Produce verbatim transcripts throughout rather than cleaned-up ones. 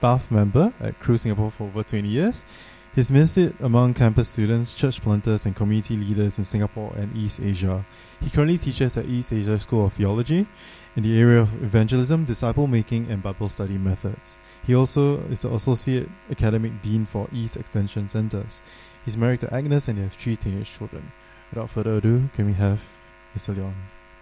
staff member at Cru Singapore for over twenty years. He's ministered among campus students, church planters, and community leaders in Singapore and East Asia. He currently teaches at East Asia School of Theology in the area of evangelism, disciple-making, and Bible study methods. He also is the Associate Academic Dean for East Extension Centres. He's married to Agnes and they have three teenage children. Without further ado, can we have Mister Leong?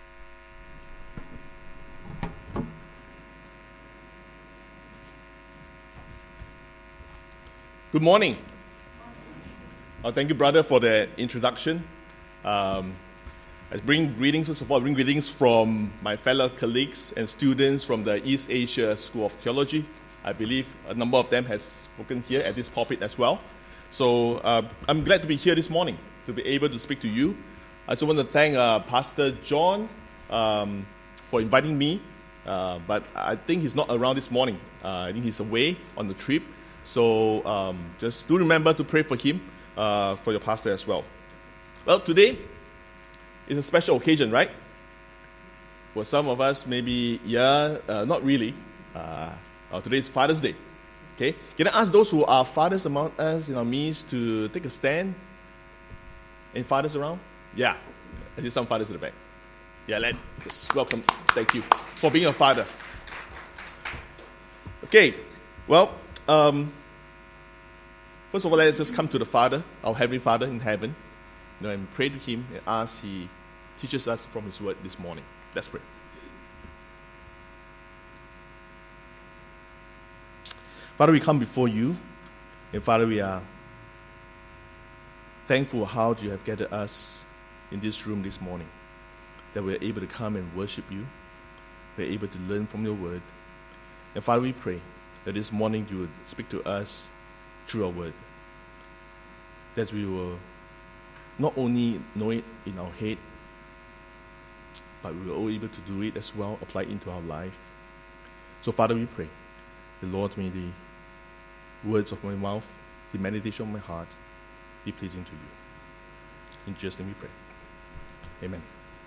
Good morning. Uh, thank you, brother, for the introduction. Um, I bring greetings, first of all, I bring greetings from my fellow colleagues and students from the East Asia School of Theology. I believe a number of them has spoken here at this pulpit as well. So uh, I'm glad to be here this morning, to be able to speak to you. I also want to thank uh, Pastor John um, for inviting me, uh, but I think he's not around this morning. Uh, I think he's away on the trip. So um, just do remember to pray for him, uh, for your pastor as well. Well, today is a special occasion, right? For some of us, maybe, yeah, uh, not really. Uh, uh, today is Father's Day. Okay, can I ask those who are fathers among us in our midst to take a stand? Any fathers around? Yeah, I see some fathers in the back. Yeah, let just welcome. Thank you for being a father. Okay, well, um, first of all, let's just come to the Father, our Heavenly Father in heaven, you know, and pray to Him and ask He teaches us from His Word this morning. Let's pray. Father, we come before you, and Father, we are thankful how you have gathered us in this room this morning, that we are able to come and worship you, we are able to learn from your word. And Father, we pray that this morning you would speak to us through our word, that we will not only know it in our head, but we will all be able to do it as well, apply it into our life. So Father, we pray, the Lord, may the words of my mouth, the meditation of my heart, be pleasing to you. In Jesus' name we pray. Amen.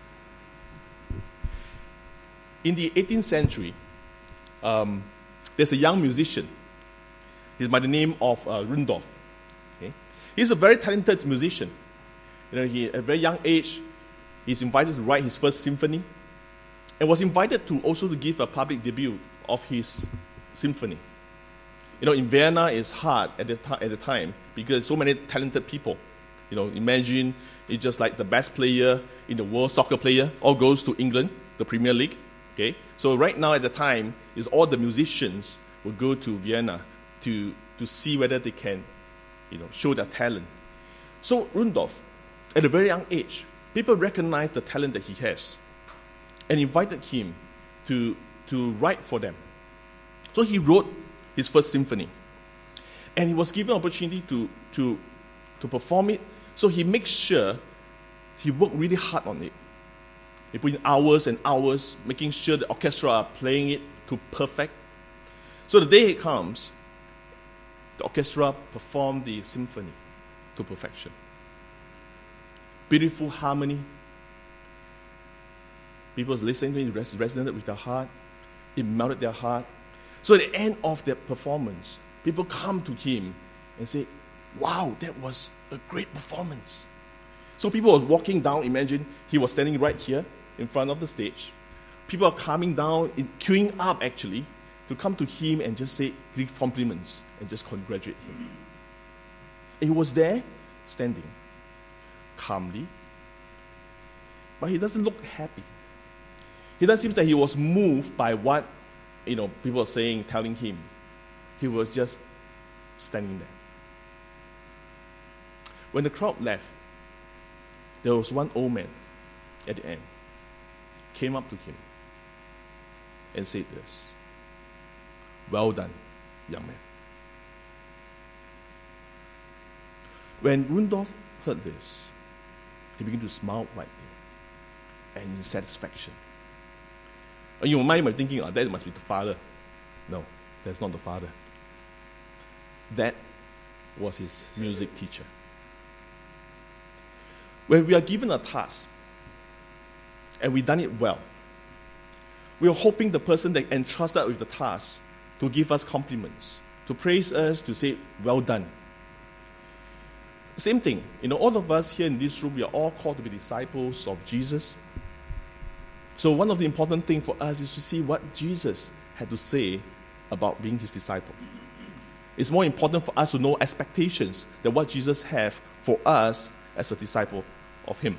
In the eighteenth century, um, there's a young musician. He's by the name of uh, Rundolph. Okay? He's a very talented musician. You know, he at a very young age, he's invited to write his first symphony, and was invited to also to give a public debut of his symphony. You know, in Vienna, it's hard at the, t- at the time because so many talented people. You know, imagine it's just like the best player in the world, soccer player, all goes to England, the Premier League. Okay, so right now at the time, is all the musicians will go to Vienna to to see whether they can, you know, show their talent. So Rundolph, at a very young age, people recognized the talent that he has, and invited him to to write for them. So he wrote his first symphony, and he was given an opportunity to to to perform it. So he makes sure he worked really hard on it. He put in hours and hours, making sure the orchestra are playing it to perfect. So the day it comes, the orchestra performed the symphony to perfection. Beautiful harmony. People listening to it, it resonated with their heart. It melted their heart. So at the end of the performance, people come to him and say, wow, that was a great performance. So people were walking down, imagine he was standing right here in front of the stage. People are coming down, in, queuing up actually, to come to him and just say, give compliments and just congratulate him. And he was there, standing, calmly, but he doesn't look happy. It doesn't seem that he was moved by what, you know, people are saying, telling him. He was just standing there. When the crowd left, there was one old man at the end, came up to him and said this, well done, young man. When Rundolph heard this, he began to smile widely and in satisfaction. And you might be thinking, oh, that must be the father. No, that's not the father. That was his music teacher. When we are given a task and we've done it well, we are hoping the person that entrusted with the task to give us compliments, to praise us, to say, well done. Same thing. You know, all of us here in this room, we are all called to be disciples of Jesus. So one of the important things for us is to see what Jesus had to say about being his disciple. It's more important for us to know expectations than what Jesus has for us as a disciple of him.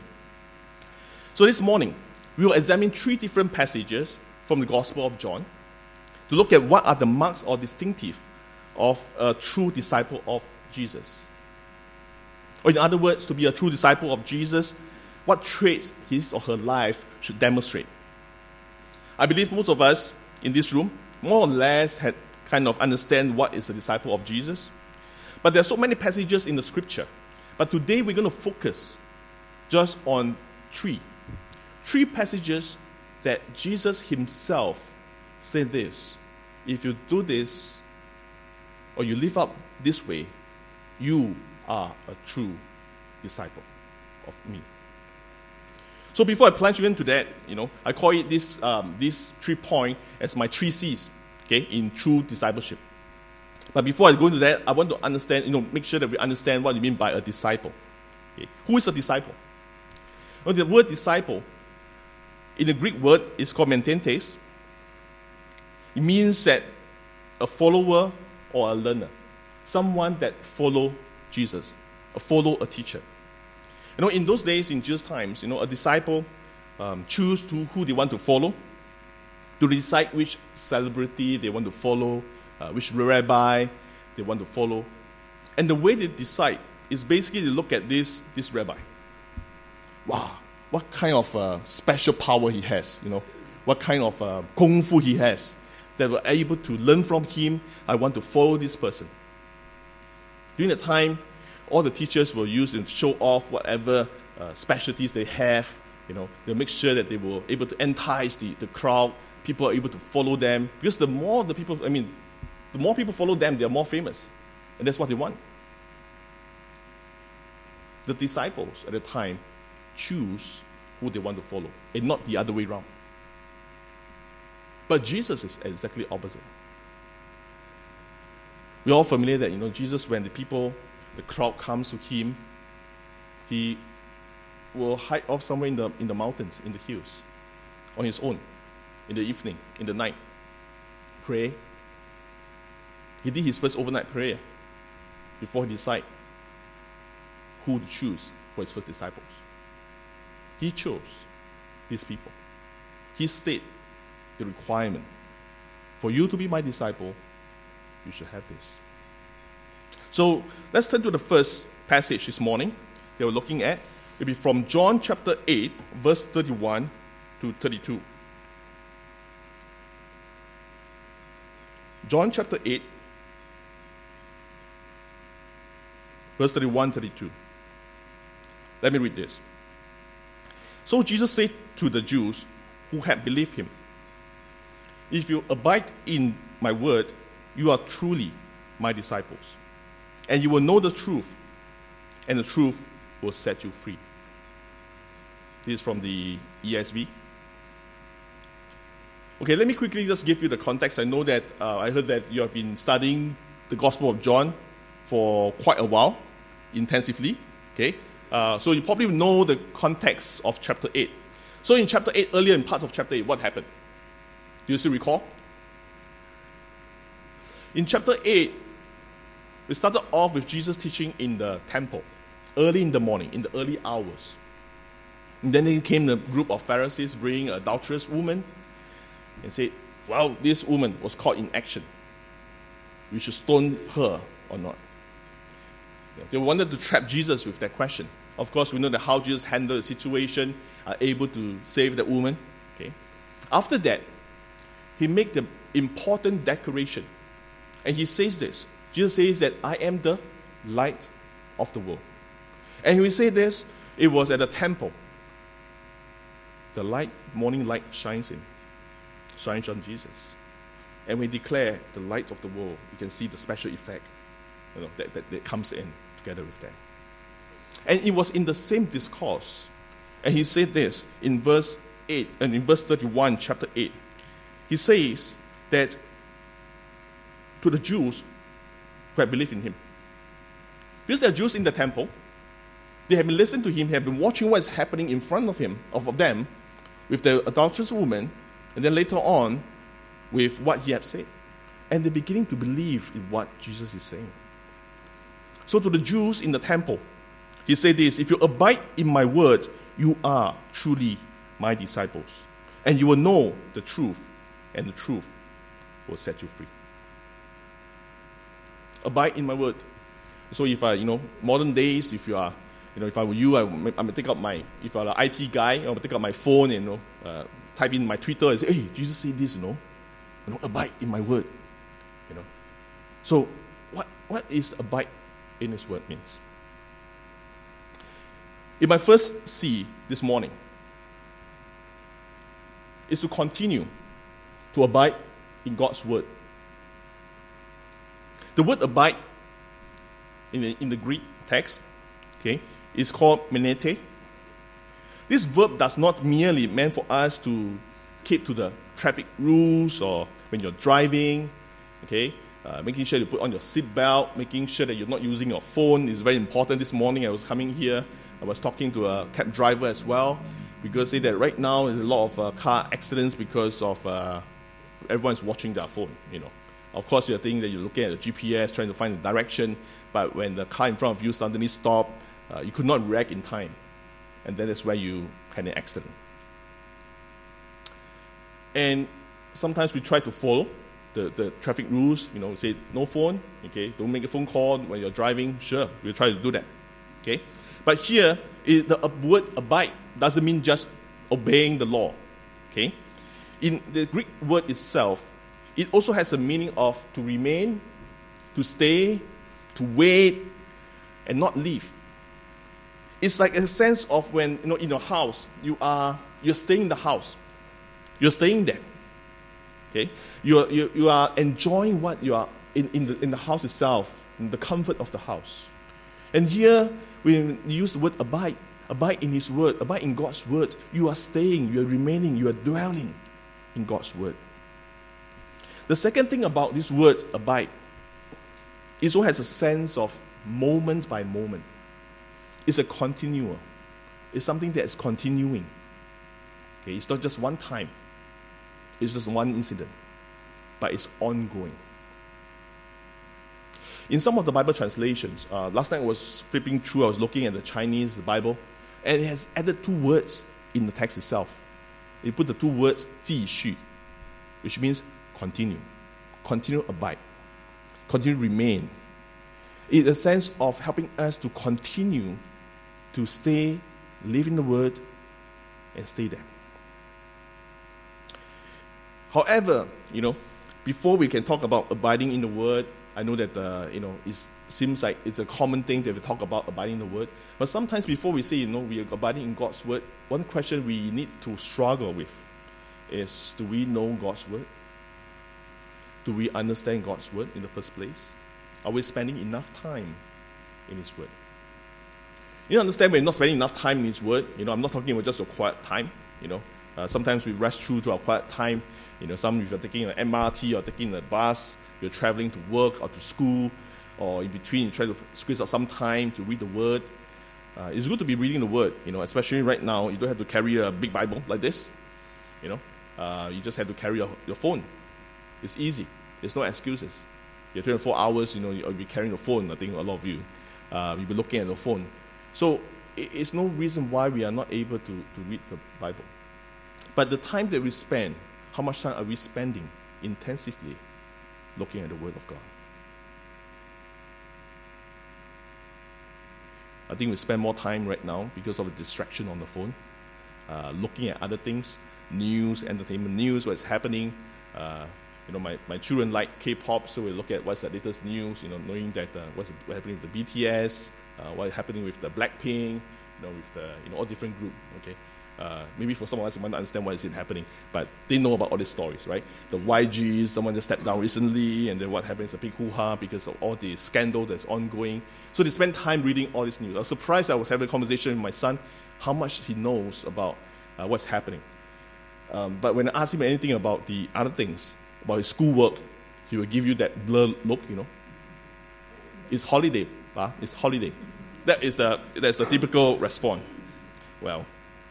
So this morning, we will examine three different passages from the Gospel of John to look at what are the marks or distinctive of a true disciple of Jesus. Or in other words, to be a true disciple of Jesus, what traits his or her life should demonstrate. I believe most of us in this room more or less had kind of understand what is a disciple of Jesus. But there are so many passages in the scripture. But today we're going to focus just on three. Three passages that Jesus himself said this. If you do this, or you live up this way, you are a true disciple of me. So before I plunge into that, you know, I call it this um, this three point as my three C's, okay, in true discipleship. But before I go into that, I want to understand, you know, make sure that we understand what you mean by a disciple. Okay? Who is a disciple? Well, the word disciple in the Greek word is called metentes. It means that a follower or a learner, someone that follow Jesus, a follow a teacher. You know, in those days, in Jesus' times, you know, a disciple um, choose to who they want to follow, to decide which celebrity they want to follow, uh, which rabbi they want to follow. And the way they decide is basically they look at this, this rabbi. Wow, what kind of uh, special power he has, you know, what kind of uh, kung fu he has, that we're able to learn from him. I want to follow this person. During the time, all the teachers will use to show off whatever uh, specialties they have. You know, they'll make sure that they were able to entice the, the crowd. People are able to follow them. Because the more the people, I mean, the more people follow them, they're more famous. And that's what they want. The disciples at the time choose who they want to follow, and not the other way around. But Jesus is exactly opposite. We're all familiar that, you know, Jesus, when the people, the crowd comes to him, he will hide off somewhere in the in the mountains, in the hills, on his own, in the evening, in the night, pray. He did his first overnight prayer before he decided who to choose for his first disciples. He chose these people. He stated the requirement. For you to be my disciple, you should have this. So let's turn to the first passage this morning that we're looking at. It'll be from John chapter eight, verse thirty-one to thirty-two. John chapter eight, verse thirty-one to thirty-two. Let me read this. So Jesus said to the Jews who had believed him, "If you abide in my word, you are truly my disciples, and you will know the truth, and the truth will set you free." This is from the E S V. Okay, let me quickly just give you the context. I know that uh, I heard that you have been studying the Gospel of John for quite a while, intensively. Okay, uh, so you probably know the context of chapter eight. So in chapter eight, earlier in part of chapter eight, what happened? Do you still recall? In chapter eight, we started off with Jesus teaching in the temple, early in the morning, in the early hours. And then there came a group of Pharisees bringing an adulterous woman and said, well, this woman was caught in action. We should stone her or not. They wanted to trap Jesus with that question. Of course, we know that how Jesus handled the situation, are able to save that woman. Okay. After that, he made the important declaration. And he says this. Jesus says that I am the light of the world. And when he said this, it was at the temple. The light, morning light shines in. Shines on Jesus. And when we declare the light of the world, you can see the special effect, you know, that, that, that comes in together with that. And it was in the same discourse. And he said this in verse eight, and in verse thirty-one, chapter eight. He says that to the Jews who had believed in him. Because there are Jews in the temple, they have been listening to him, they have been watching what is happening in front of him, of, of them, with the adulterous woman, and then later on, with what he had said. And they're beginning to believe in what Jesus is saying. So to the Jews in the temple, he said this, if you abide in my word, you are truly my disciples. And you will know the truth, and the truth will set you free. Abide in my word. So if I, you know, modern days, if you are, you know, if I were you, I would, I would take out my, if I'm an I T guy, I would take out my phone and, you know, uh, type in my Twitter and say, hey, Jesus said this, you know, you know, abide in my word, you know. So what what is abide in his word means? In my first C this morning is to continue to abide in God's word. The word abide in the, in the Greek text, okay, is called menete. This verb does not merely meant for us to keep to the traffic rules or when you're driving, okay, uh, making sure you put on your seatbelt, making sure that you're not using your phone is very important. This morning I was coming here, I was talking to a cab driver as well, because say that right now there's a lot of uh, car accidents because of uh, everyone's watching their phone, you know. Of course, you're thinking that you're looking at the G P S, trying to find the direction, but when the car in front of you suddenly stopped, uh, you could not react in time. And that is where you had an accident. And sometimes we try to follow the, the traffic rules, you know, say no phone, okay, don't make a phone call when you're driving. Sure, we'll try to do that, okay. But here, it, the word abide doesn't mean just obeying the law, okay. In the Greek word itself, it also has a meaning of to remain, to stay, to wait, and not leave. It's like a sense of when, you know, in your house, you are you're staying in the house. You're staying there. Okay? You are, you, you are enjoying what you are in, in, the, in the house itself, in the comfort of the house. And here, when you use the word abide, abide in his word, abide in God's word, you are staying, you are remaining, you are dwelling in God's word. The second thing about this word, abide, it also has a sense of moment by moment. It's a continual. It's something that is continuing. Okay, it's not just one time. It's just one incident. But it's ongoing. In some of the Bible translations, uh, last night I was flipping through, I was looking at the Chinese Bible, and it has added two words in the text itself. It put the two words, 继续, which means continue. Continue abide. Continue remain. It's a sense of helping us to continue to stay, live in the Word, and stay there. However, you know, before we can talk about abiding in the Word, I know that, uh, you know, it seems like it's a common thing that we talk about abiding in the Word. But sometimes before we say, you know, we are abiding in God's Word, one question we need to struggle with is, do we know God's Word? Do we understand God's Word in the first place? Are we spending enough time in His Word? You understand we're not spending enough time in His Word. You know, I'm not talking about just a quiet time. You know, uh, sometimes we rush through to our quiet time. You know, some if you're taking an M R T or taking a bus, you're traveling to work or to school, or in between you try to squeeze out some time to read the Word. Uh, it's good to be reading the Word. You know, especially right now, you don't have to carry a big Bible like this. You know, uh, you just have to carry your, your phone. It's easy. There's no excuses. You're twenty-four hours, you know, you'll be carrying the phone. I think a lot of you, uh, you'll be looking at the phone. So it's no reason why we are not able to, to read the Bible. But the time that we spend, how much time are we spending intensively looking at the Word of God? I think we spend more time right now because of the distraction on the phone, uh, looking at other things, news, entertainment news, what's happening. Uh, You know, my, my children like K-pop, so we look at what's the latest news, you know, knowing that uh, what's happening with the B T S, uh, what's happening with the Blackpink, you know, with the, you know, all different groups, okay? Uh, maybe for some of us, you might not understand what is happening, but they know about all these stories, right? The Y Gs, someone just stepped down recently, and then what happens, a big hoo-ha because of all the scandal that's ongoing. So they spend time reading all this news. I was surprised I was having a conversation with my son, how much he knows about uh, what's happening. Um, but when I asked him anything about the other things, about his schoolwork, he will give you that blur look, you know. It's holiday, uh, it's holiday. That is the that's the typical response. Well,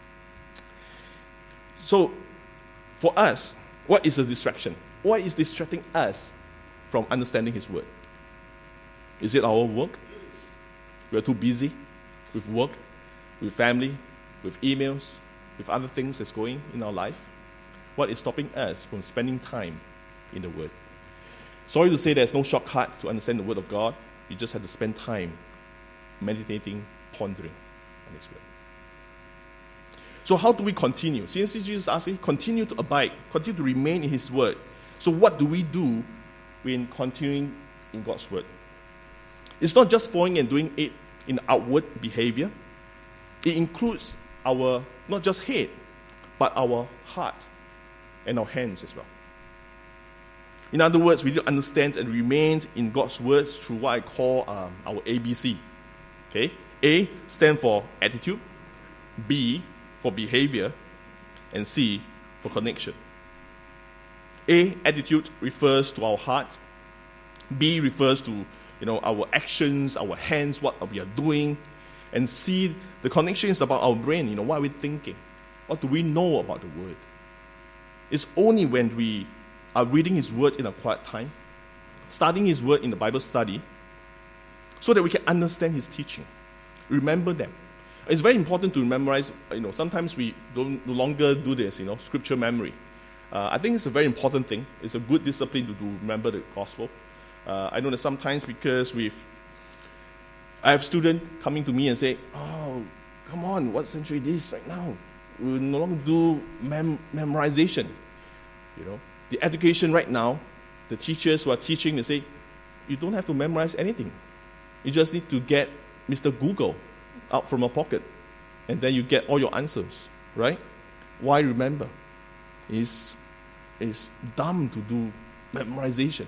so for us, what is a distraction? What is distracting us from understanding His Word? Is it our work? We are too busy with work, with family, with emails, with other things that's going in our life. What is stopping us from spending time in the Word? Sorry to say there's no shortcut to understand the Word of God. You just have to spend time meditating, pondering on His Word. So how do we continue? Since Jesus asked, continue to abide, continue to remain in His Word. So what do we do when continuing in God's Word? It's not just following and doing it in outward behavior. It includes our, not just head, but our heart and our hands as well. In other words, we need to understand and remain in God's words through what I call um, our A B C. Okay? A stands for attitude, B for behavior, and C for connection. A, attitude, refers to our heart. B refers to, you know, our actions, our hands, what we are doing. And C, the connection is about our brain, you know, what are we thinking? What do we know about the Word? It's only when we are reading His Word in a quiet time, studying His Word in the Bible study, so that we can understand His teaching, remember them. It's very important to memorize. You know, sometimes we don't no longer do this, you know, scripture memory. Uh, I think it's a very important thing. It's a good discipline to do, remember the gospel. Uh, I know that sometimes because we've, I have students coming to me and say, oh, come on, what century is this right now? We no longer do mem- memorization, you know. The education right now, the teachers who are teaching, they say, you don't have to memorize anything. You just need to get Mister Google out from your pocket, and then you get all your answers, right? Why remember? It's, it's dumb to do memorization.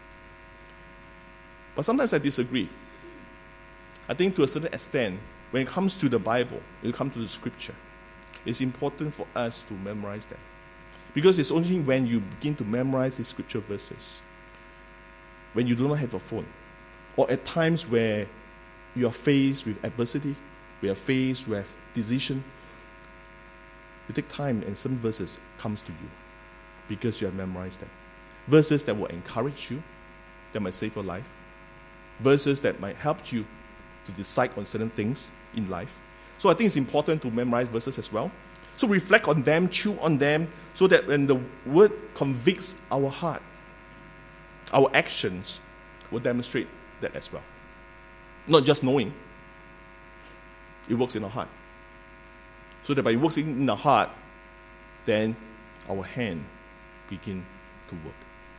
But sometimes I disagree. I think to a certain extent, when it comes to the Bible, when it comes to the Scripture, it's important for us to memorize them. Because it's only when you begin to memorize the Scripture verses, when you do not have a phone, or at times where you are faced with adversity, we are faced with decision, you take time and some verses comes to you because you have memorized them. Verses that will encourage you, that might save your life. Verses that might help you to decide on certain things in life. So I think it's important to memorize verses as well. So reflect on them, chew on them, so that when the Word convicts our heart, our actions will demonstrate that as well. Not just knowing, it works in our heart. So that by it works in our heart, then our hand begin to work.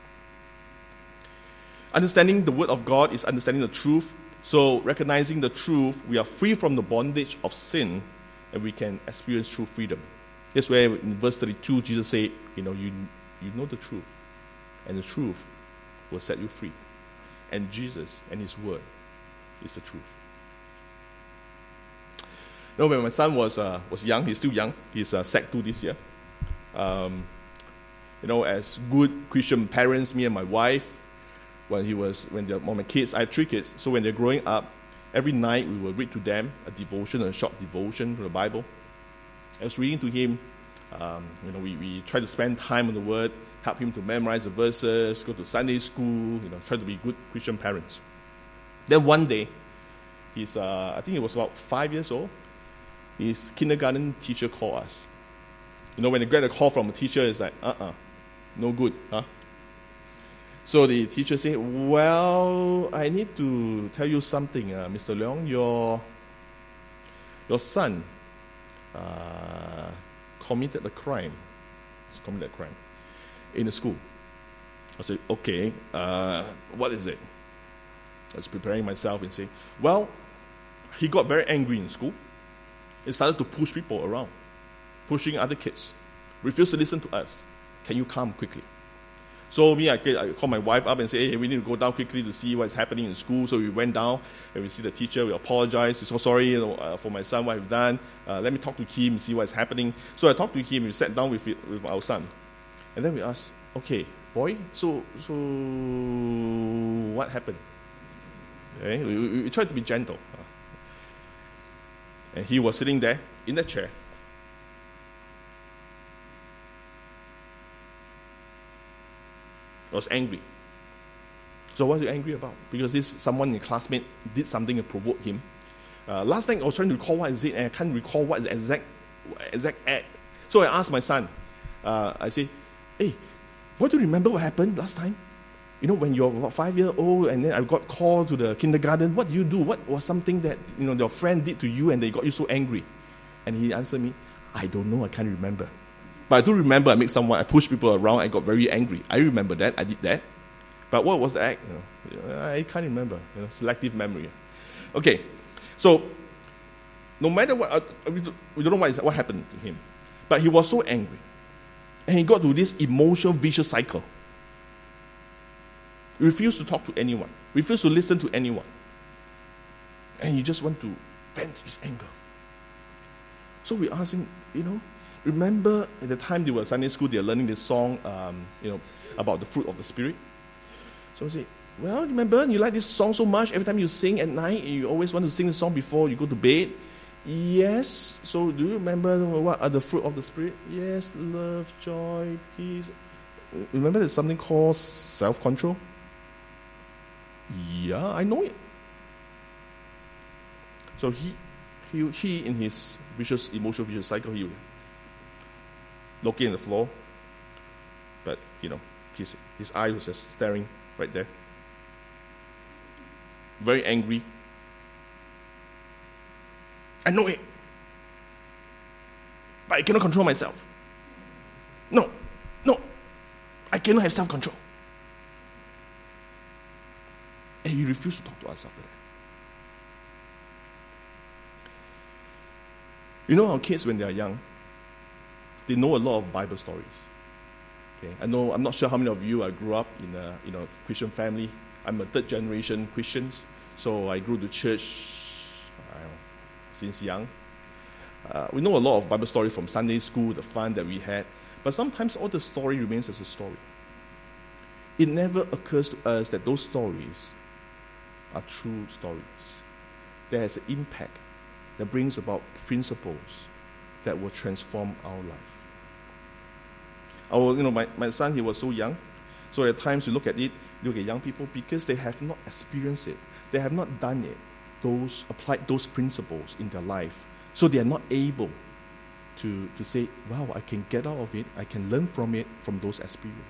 Understanding the Word of God is understanding the truth. So recognizing the truth, we are free from the bondage of sin, and we can experience true freedom. That's where in verse thirty-two, Jesus said, you know, you, you know the truth, and the truth will set you free. And Jesus and His Word is the truth. You know, when my son was uh, was young, he's still young, he's uh, Sec two this year. Um, you know, as good Christian parents, me and my wife, when he was, when they're, when my kids, I have three kids, so when they're growing up, every night we will read to them a devotion, a short devotion from the Bible. I was reading to him, um, you know, we, we try to spend time on the Word, help him to memorize the verses, go to Sunday school, you know, try to be good Christian parents. Then one day, he's, uh, I think he was about five years old, his kindergarten teacher called us. You know, when they get a call from a teacher, it's like, uh-uh, no good, huh? So the teacher said, well, I need to tell you something, uh, Mister Leong, your, your son uh, committed a crime, committed a crime in the school. I said, okay, uh, what is it? I was preparing myself and saying, well, he got very angry in school. He started to push people around, pushing other kids, refused to listen to us. Can you come quickly? So me, I, I called my wife up and said, hey, we need to go down quickly to see what's happening in school. So we went down and we see the teacher. We apologize. We're so sorry, you know, uh, for my son, what I've done. Uh, let me talk to him, see what's happening. So I talked to him. We sat down with, with our son. And then we asked, okay, boy, so so what happened? Okay? We, we, we tried to be gentle. And he was sitting there in the chair. I was angry. So what are you angry about? Because this someone, a classmate, did something and provoked him. Uh, last night I was trying to recall what is it, and I can't recall what is the exact, exact act. So I asked my son, uh, I said, hey, what do you remember what happened last time? You know, when you're about five years old and then I got called to the kindergarten, what do you do? What was something that, you know, your friend did to you and they got you so angry? And he answered me, I don't know, I can't remember. But I do remember I made someone, I pushed people around, I got very angry. I remember that, I did that. But what was the act? You know, I can't remember. You know, selective memory. Okay, so no matter what, uh, we don't know what, is, what happened to him. But he was so angry. And he got to this emotional vicious cycle. He refused to talk to anyone. Refused to listen to anyone. And he just want to vent his anger. So we asked him, you know, remember at the time they were at Sunday school, they were learning this song, um, you know, about the fruit of the Spirit. So I said, well, remember, you like this song so much, every time you sing at night, you always want to sing the song before you go to bed. Yes. So do you remember what are the fruit of the Spirit? Yes, love, joy, peace. Remember there's something called self-control? Yeah, I know it. So he, he, he in his vicious, emotional vicious cycle, he looking at the floor, but, you know, his, his eye was just staring right there. Very angry. I know it. But I cannot control myself. No, no. I cannot have self-control. And he refused to talk to us after that. You know, our kids, when they are young, they know a lot of Bible stories. Okay, I know, I'm not sure how many of you I grew up in a you know Christian family. I'm a third generation Christian, so I grew to church I don't know, since young. Uh, we know a lot of Bible stories from Sunday school, the fun that we had, but sometimes all the story remains as a story. It never occurs to us that those stories are true stories. There is an impact that brings about principles that will transform our life. Our, you know, my, my son, he was so young, so at times you look at it, you look at young people, because they have not experienced it, they have not done it, those applied those principles in their life, so they are not able to, to say, wow, I can get out of it, I can learn from it, from those experiences.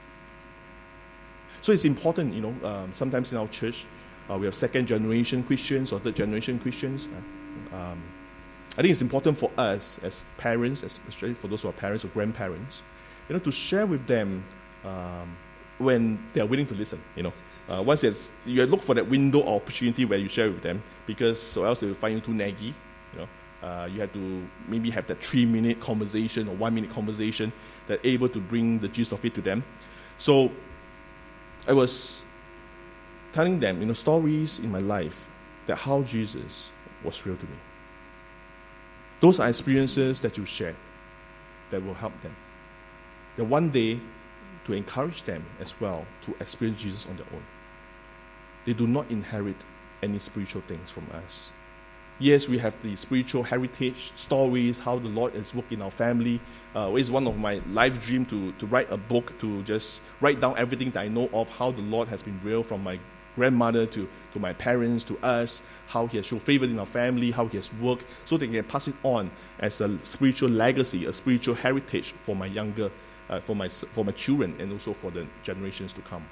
So it's important, you know, um, sometimes in our church, uh, we have second generation Christians or third generation Christians. Uh, um, I think it's important for us as parents, especially for those who are parents or grandparents, you know, to share with them um, when they are willing to listen. You know, uh, once it's, you look for that window of opportunity where you share with them, because so else they will find you too naggy. You know, uh, you have to maybe have that three-minute conversation or one-minute conversation that able to bring the gist of it to them. So I was telling them, you know, stories in my life that how Jesus was real to me. Those are experiences that you share that will help them. That one day, to encourage them as well to experience Jesus on their own. They do not inherit any spiritual things from us. Yes, we have the spiritual heritage, stories, how the Lord has worked in our family. Uh, it's one of my life dreams to, to write a book, to just write down everything that I know of, how the Lord has been real from my grandmother to, to my parents, to us, how He has shown favor in our family, how He has worked, so they can pass it on as a spiritual legacy, a spiritual heritage for my younger, uh, for my for my children, and also for the generations to come.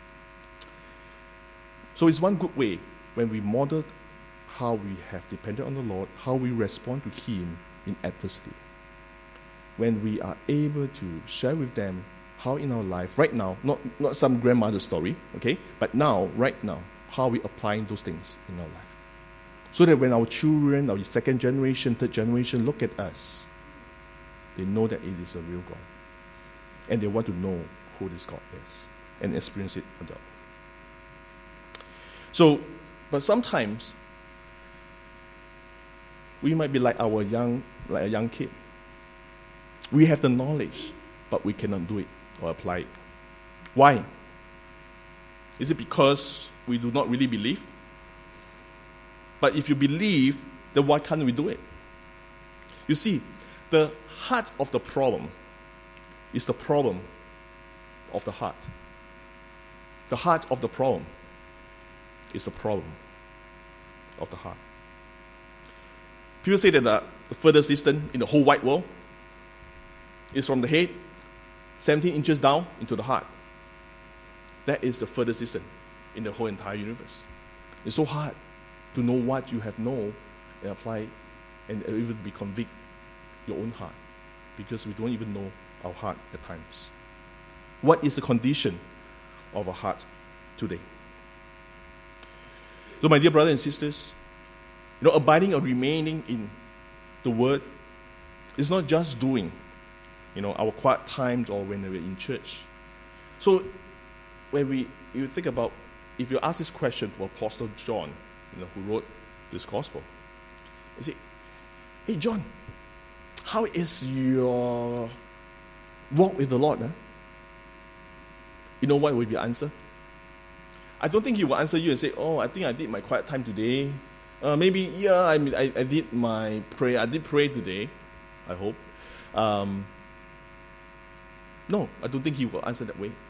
So it's one good way when we model how we have depended on the Lord, how we respond to Him in adversity. When we are able to share with them how in our life, right now, not, not some grandmother story, okay, but now, right now, how we applying those things in our life. So that when our children, our second generation, third generation look at us, they know that it is a real God. And they want to know who this God is and experience it on their own. So, but sometimes, we might be like our young, like a young kid. We have the knowledge, but we cannot do it or apply it. Why? Is it because we do not really believe? But if you believe, then why can't we do it? You see, the heart of the problem is the problem of the heart. The heart of the problem is the problem of the heart. People say that the, the furthest distance in the whole wide world is from the head, seventeen inches down into the heart. That is the furthest distance in the whole entire universe. It's so hard to know what you have known and apply and even be convict your own heart, because we don't even know our heart at times. What is the condition of our heart today? So my dear brothers and sisters, you know, abiding or remaining in the Word is not just doing, you know, our quiet times or when we're in church. So when we you think about, if you ask this question to Apostle John, you know, who wrote this gospel, you say, hey John, how is your walk with the Lord? Huh? You know what will be the answer? I don't think he will answer you and say, oh, I think I did my quiet time today. Uh, maybe, yeah, I, mean, I I did my prayer. I did pray today, I hope. Um, no, I don't think he will answer that way.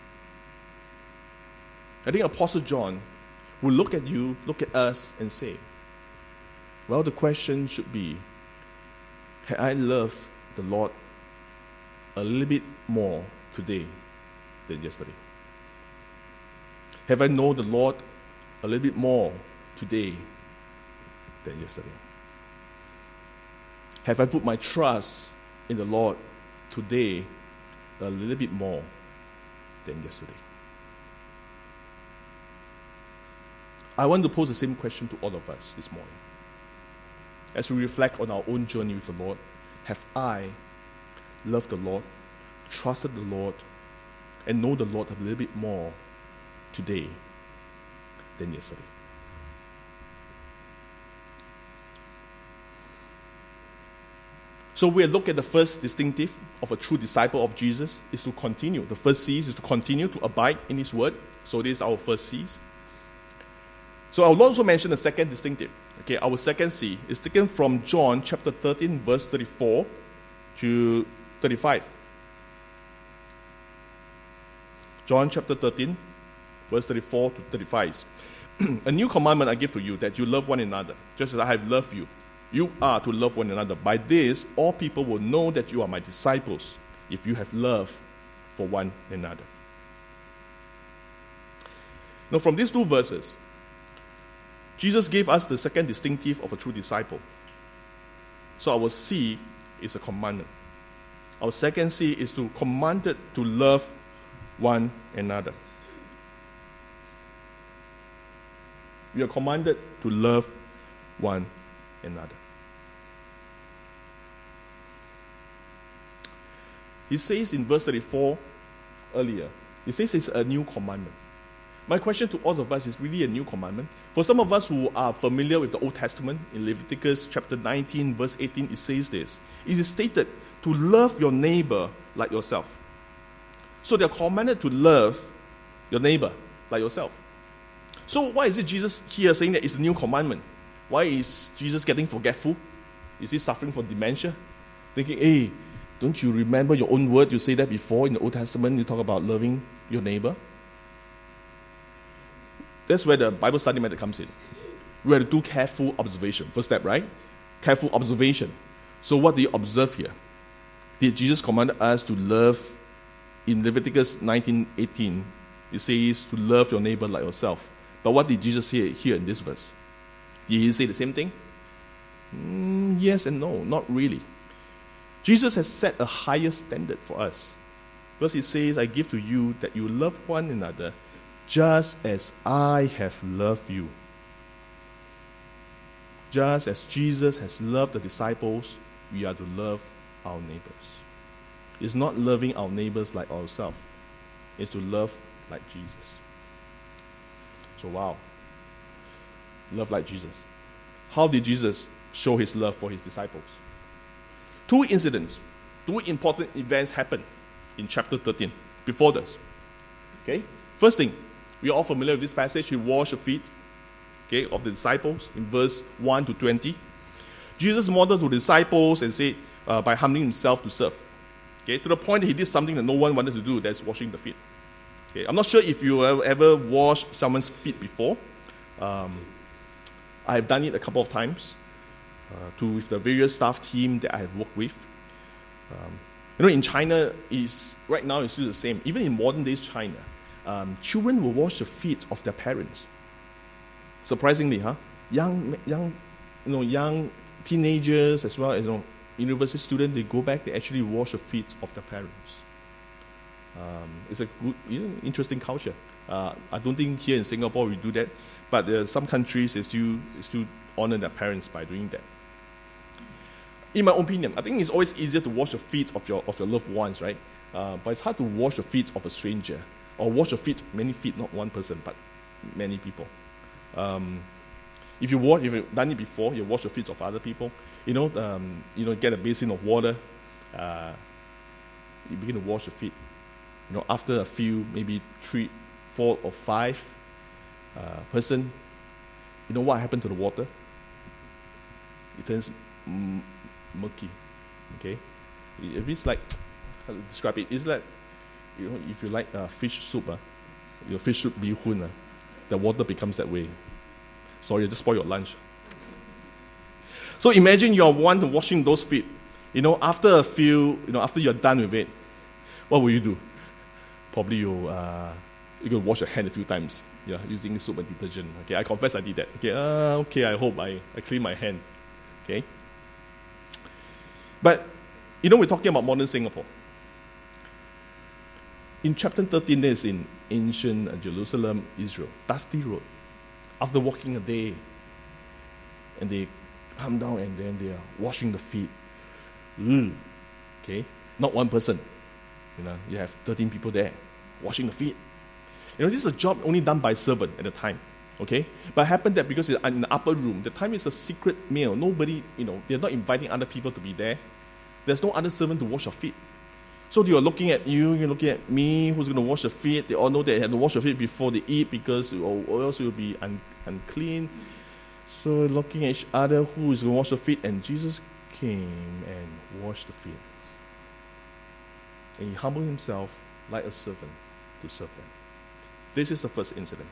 I think Apostle John will look at you, look at us, and say, well, the question should be, had I loved the Lord a little bit more today than yesterday? Have I known the Lord a little bit more today than yesterday? Have I put my trust in the Lord today a little bit more than yesterday? I want to pose the same question to all of us this morning. As we reflect on our own journey with the Lord, have I loved the Lord, trusted the Lord, and know the Lord a little bit more today than yesterday? So we look at the first distinctive of a true disciple of Jesus is to continue. The first C is to continue to abide in His Word. So this is our first C. So I will also mention the second distinctive. Okay, our second C is taken from John chapter thirteen, verse thirty-four to thirty-five. John chapter thirteen, verse thirty-four to thirty-five. A new commandment I give to you, that you love one another, just as I have loved you. You are to love one another. By this, all people will know that you are my disciples, if you have love for one another. Now, from these two verses, Jesus gave us the second distinctive of a true disciple. So our C is a commandment. Our second C is to commanded to love one another. We are commanded to love one another. He says in verse thirty-four earlier, he says it's a new commandment. My question to all of us is really a new commandment. For some of us who are familiar with the Old Testament, in Leviticus chapter nineteen, verse eighteen, it says this. It is stated to love your neighbor like yourself. So they're commanded to love your neighbor like yourself. So why is it Jesus here saying that it's a new commandment? Why is Jesus getting forgetful? Is he suffering from dementia? Thinking, hey, don't you remember your own word? You say that before in the Old Testament, you talk about loving your neighbor. That's where the Bible study method comes in. We have to do careful observation. First step, right? Careful observation. So what do you observe here? Did Jesus command us to love? In Leviticus nineteen eighteen, it says to love your neighbor like yourself. But what did Jesus say here in this verse? Did he say the same thing? Mm, yes and no, not really. Jesus has set a higher standard for us. Because he says, I give to you that you love one another just as I have loved you. Just as Jesus has loved the disciples, we are to love our neighbors. It's not loving our neighbors like ourselves. It's to love like Jesus. So wow. Love like Jesus. How did Jesus show his love for his disciples? Two incidents, two important events happened in chapter thirteen before this. Okay? First thing, we are all familiar with this passage. He washed the feet, okay, of the disciples in verse one to twenty. Jesus modeled to the disciples and said, uh, by humbling himself to serve. Okay? To the point that he did something that no one wanted to do, that's washing the feet. Okay? I'm not sure if you have ever washed someone's feet before. Um, I've done it a couple of times uh, to with the various staff team that I have worked with. Um, you know, in China, is right now it's still the same. Even in modern days China, um, children will wash the feet of their parents. Surprisingly, huh? Young, young, you know, young teenagers as well as you know, university students, they go back, they actually wash the feet of their parents. Um, it's a good, you know, interesting culture. Uh, I don't think here in Singapore we do that, but there are some countries they still they still honor their parents by doing that. In my opinion, I think it's always easier to wash the feet of your of your loved ones, right? Uh, but it's hard to wash the feet of a stranger, or wash the feet, many feet, not one person, but many people. Um, if you wash, if you've done it before, you wash the feet of other people. You know, um, you know, get a basin of water. Uh, you begin to wash the feet. You know, after a few, maybe three, four, or five uh, person, you know what happened to the water? It turns m- murky. Okay, it, it's like how to describe it? It's like, you know, if you like uh, fish soup, uh, your fish soup bee hoon, uh, the water becomes that way. Sorry, I just spoiled your lunch. So imagine you're one to washing those feet. You know, after a few, you know, after you're done with it, what will you do? Probably you uh, you can wash your hand a few times, yeah, using soap and detergent. Okay, I confess I did that. Okay, uh, okay, I hope I, I clean my hand. Okay. But you know, we're talking about modern Singapore. In chapter thirteen, there's in ancient Jerusalem, Israel, dusty road. After walking a day, and they come down and then they are washing the feet. Mm. Okay, not one person. You know, you have thirteen people there washing the feet. You know, this is a job only done by servant at the time. Okay, but it happened that because it's in the upper room, the time is a secret meal. Nobody, you know, they're not inviting other people to be there. There's no other servant to wash your feet. So you're looking at you, you're looking at me, who's going to wash the feet. They all know they have to wash the feet before they eat because or, or else it will be un, unclean. So looking at each other, who is going to wash the feet? And Jesus came and washed the feet. And he humbled himself like a servant to serve them. This is the first incident.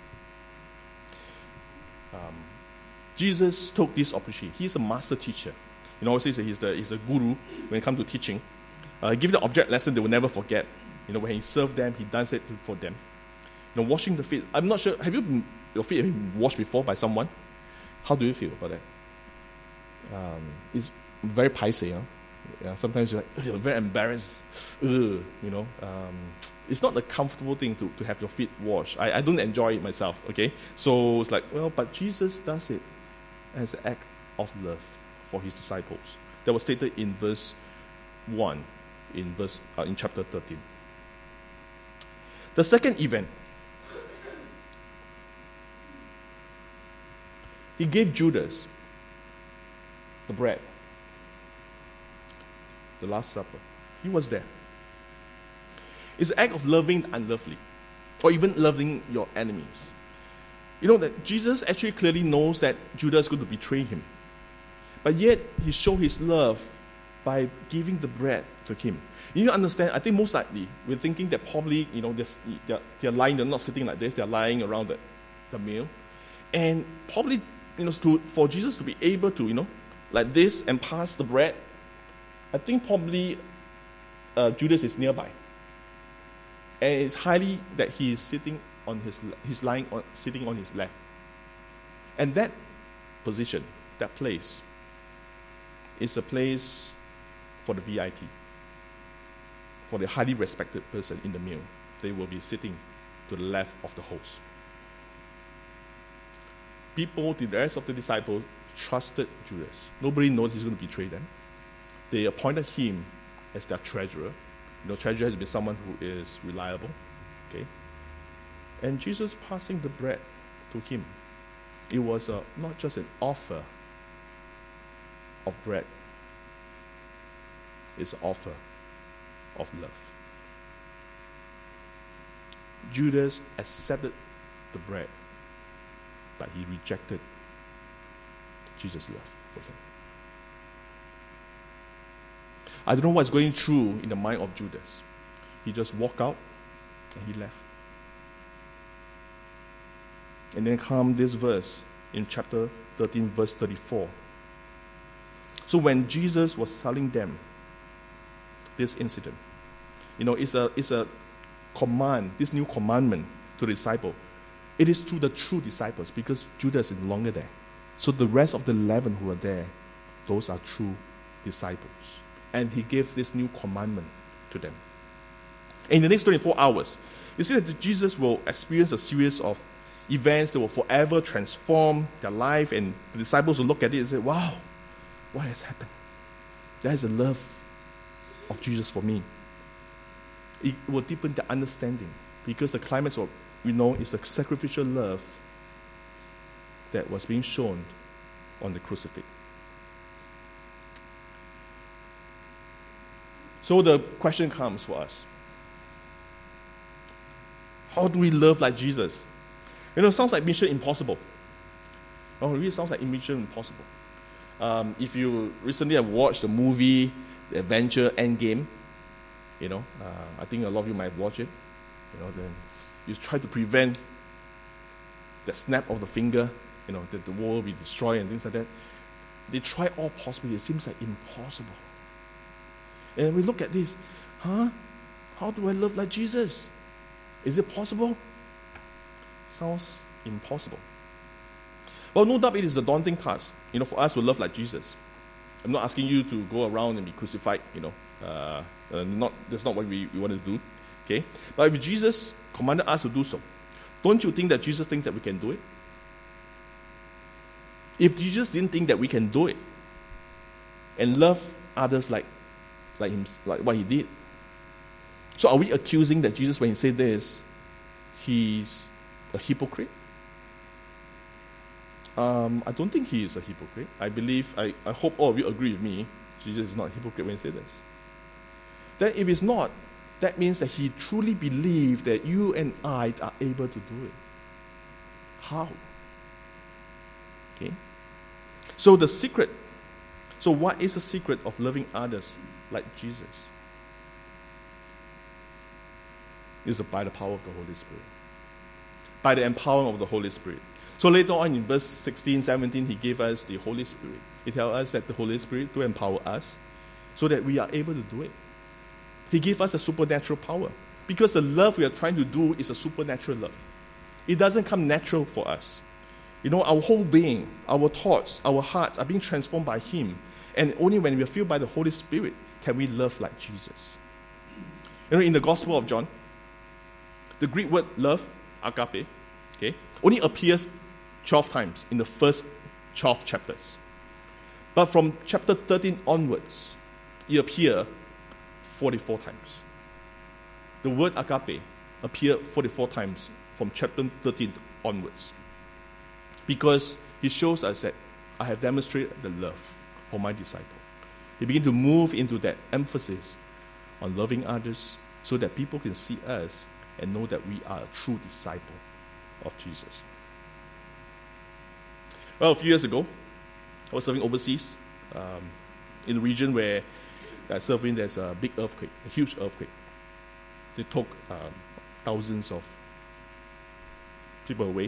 Um, Jesus took this opportunity. He's a master teacher. You know, he's a, he's, the, he's a guru when it comes to teaching. Uh, give the object lesson they will never forget. You know, when he served them, he does it for them. You know, washing the feet. I'm not sure, have you been, your feet have been washed before by someone? How do you feel about that? Um, it's very paiseh, huh? Yeah, sometimes you're like, you're very embarrassed. Ugh, you know, um, it's not a comfortable thing to, to have your feet washed. I, I don't enjoy it myself, okay? So it's like, well, but Jesus does it as an act of love for his disciples. That was stated in verse one, in verse uh, in chapter thirteen. The second event, he gave Judas the bread. The Last Supper. He was there. It's an act of loving the unlovely, or even loving your enemies. You know that Jesus actually clearly knows that Judas is going to betray him. But yet, he showed his love by giving the bread to him. You need to understand, I think most likely, we're thinking that probably, you know, they're, they're lying, they're not sitting like this, they're lying around the, the meal. And probably, you know, to, for Jesus to be able to, you know, like this and pass the bread, I think probably uh, Judas is nearby. And it's highly that he is sitting on his, he's lying on, sitting on his left. And that position, that place, is a place for the V I P, for the highly respected person in the meal. They will be sitting to the left of the host. People, the rest of the disciples, trusted Judas. Nobody knows he's going to betray them. They appointed him as their treasurer. You know, treasurer has been someone who is reliable. Okay, and Jesus passing the bread to him, it was a, not just an offer of bread. It's an offer of love. Judas accepted the bread, but he rejected Jesus' love for him. I don't know what's going through in the mind of Judas. He just walked out and he left. And then come this verse in chapter thirteen, verse thirty-four. So when Jesus was telling them this incident, you know, it's a it's a command, this new commandment to the disciple. It is to the true disciples because Judas is no longer there. So the rest of the eleven who are there, those are true disciples. And he gave this new commandment to them. In the next twenty-four hours, you see that Jesus will experience a series of events that will forever transform their life, and the disciples will look at it and say, wow, what has happened? That is the love of Jesus for me. It will deepen the understanding because the climax of, we know, is the sacrificial love that was being shown on the crucifix. So the question comes for us. How do we love like Jesus? You know, it sounds like Mission Impossible. Oh, it really sounds like Mission Impossible. Um, if you recently have watched the movie, The Avenger Endgame, you know, uh, I think a lot of you might watch it. You know, then you try to prevent the snap of the finger, you know, that the world will be destroyed and things like that. They try all possible. It seems like impossible. And we look at this, huh? How do I love like Jesus? Is it possible? Sounds impossible. Well, no doubt it is a daunting task, you know, for us to love like Jesus. I'm not asking you to go around and be crucified, you know. Uh, uh, not that's not what we, we want to do, okay? But if Jesus commanded us to do so, don't you think that Jesus thinks that we can do it? If Jesus didn't think that we can do it and love others like like him, like what he did, so are we accusing that Jesus, when he said this, he's a hypocrite? Um, I don't think he is a hypocrite. I believe, I, I hope all of you agree with me, Jesus is not a hypocrite when he said this. Then if it's not, that means that he truly believed that you and I are able to do it. How? Okay. So the secret, so what is the secret of loving others like Jesus? It's by the power of the Holy Spirit. By the empowerment of the Holy Spirit. So later on in verse sixteen, seventeen, he gave us the Holy Spirit. He tells us that the Holy Spirit to empower us so that we are able to do it. He gave us a supernatural power because the love we are trying to do is a supernatural love. It doesn't come natural for us. You know, our whole being, our thoughts, our hearts are being transformed by him. And only when we are filled by the Holy Spirit can we love like Jesus. You know, in the Gospel of John, the Greek word love, agape, okay, only appears twelve times in the first twelve chapters. But from chapter thirteen onwards, it appears forty-four times. The word agape appeared forty-four times from chapter thirteen onwards. Because he shows us that I have demonstrated the love for my disciple. He began to move into that emphasis on loving others so that people can see us and know that we are a true disciple of Jesus. Well, a few years ago, I was serving overseas um, in a region where I served in. There's a big earthquake, a huge earthquake. They took um, thousands of people away.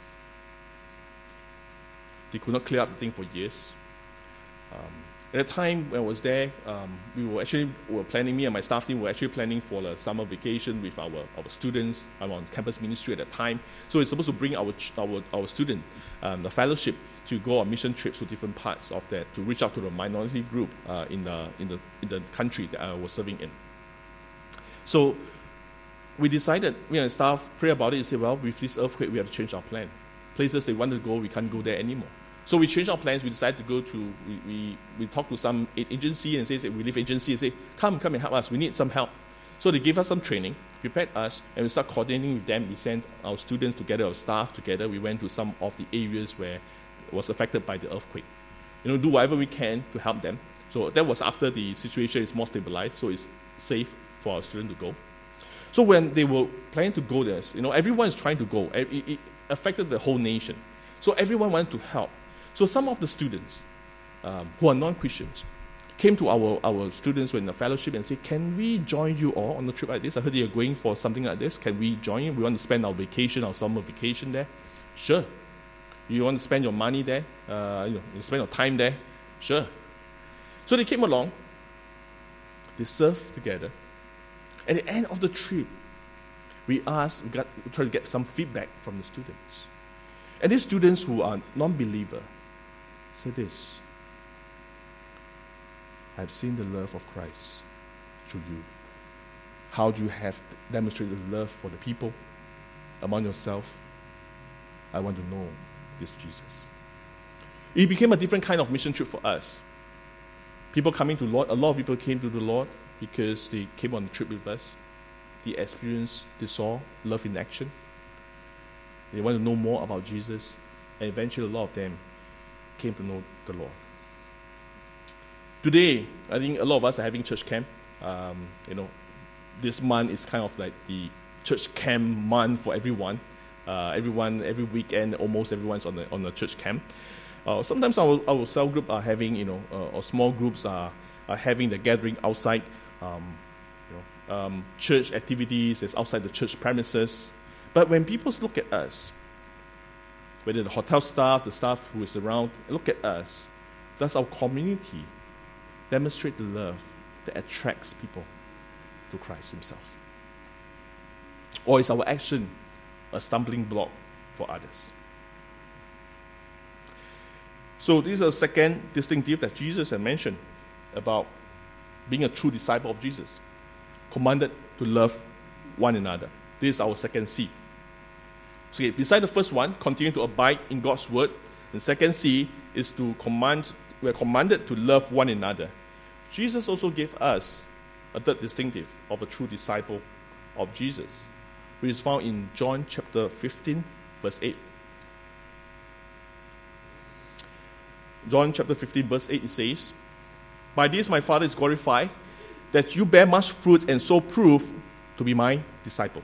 They could not clear up the thing for years. Um, at the time when I was there, um, we were actually we were planning, me and my staff team were actually planning for a summer vacation with our, our students. I'm on campus ministry at that time. So we're supposed to bring our our, our student, um, the fellowship, to go on mission trips to different parts of that, to reach out to the minority group uh, in, the, in, the, in the country that I was serving in. So we decided, me and my staff pray about it and say, well, with this earthquake, we have to change our plan. Places they want to go, we can't go there anymore. So we changed our plans. We decided to go to, we, we, we talked to some agency and say, we leave agency and say, come, come and help us. We need some help. So they gave us some training, prepared us, and we started coordinating with them. We sent our students together, our staff together. We went to some of the areas where it was affected by the earthquake. You know, do whatever we can to help them. So that was after the situation is more stabilized, so it's safe for our students to go. So when they were planning to go there, you know, everyone is trying to go. It, it affected the whole nation. So everyone wanted to help. So some of the students um, who are non-Christians came to our, our students in the fellowship and said, can we join you all on a trip like this? I heard you're going for something like this. Can we join you? We want to spend our vacation, our summer vacation there. Sure. You want to spend your money there? Uh, you know, you spend your time there? Sure. So they came along. They served together. At the end of the trip, we asked, we, got, we tried to get some feedback from the students. And these students who are non-believer said this: I've seen the love of Christ through you. How do you have demonstrated love for the people among yourself? I want to know this Jesus. It became a different kind of mission trip for us. People coming to the Lord, a lot of people came to the Lord because they came on the trip with us. They experienced, they saw love in action. They want to know more about Jesus. And eventually a lot of them came to know the Lord. Today, I think a lot of us are having church camp. Um, you know, this month is kind of like the church camp month for everyone. Uh, everyone, every weekend, almost everyone's on the on the church camp. Uh, sometimes our our cell group are having, you know, uh, or small groups are are having the gathering outside. Um, you know, um, church activities is outside the church premises. But when people look at us, whether the hotel staff, the staff who is around, look at us, does our community demonstrate the love that attracts people to Christ Himself? Or is our action a stumbling block for others? So this is a second distinctive that Jesus had mentioned about being a true disciple of Jesus, commanded to love one another. This is our second C. So okay, beside the first one, continue to abide in God's word. The second C is to command, we are commanded to love one another. Jesus also gave us a third distinctive of a true disciple of Jesus, which is found in John chapter fifteen, verse eight. John chapter fifteen, verse eight, it says, by this my Father is glorified, that you bear much fruit and so prove to be my disciples.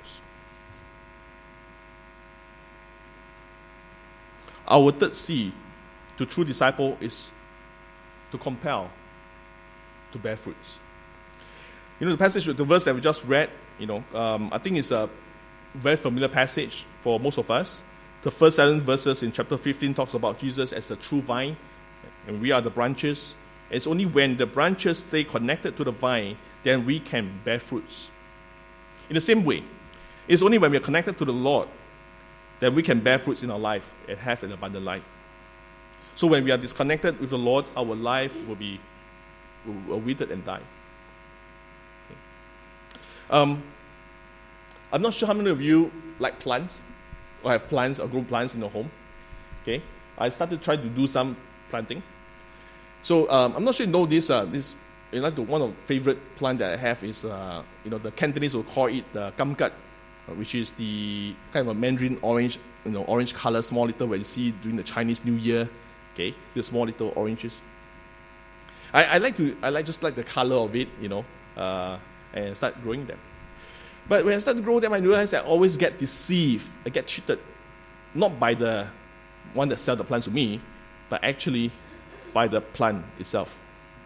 Our third C to true disciple is to compel to bear fruits. You know, the passage, the verse that we just read, you know, um, I think it's a very familiar passage for most of us. The first seven verses in chapter fifteen talks about Jesus as the true vine, and we are the branches. It's only when the branches stay connected to the vine, then we can bear fruits. In the same way, it's only when we are connected to the Lord that we can bear fruits in our life and have an abundant life. So when we are disconnected with the Lord, our life will be will withered and die. Okay. Um, I'm not sure how many of you like plants or have plants or grow plants in your home. Okay, I started trying to do some planting. So um, I'm not sure you know this. Uh, this you know, the one of the favorite plant that I have is uh, you know the Cantonese will call it the kamkat, uh, which is the kind of a mandarin orange, you know, orange color, small little where you see during the Chinese New Year. Okay, the small little oranges. I, I like to I like just like the color of it, you know, uh, and start growing them. But when I start to grow them, I realize I always get deceived. I get cheated, not by the one that sells the plants to me, but actually by the plant itself.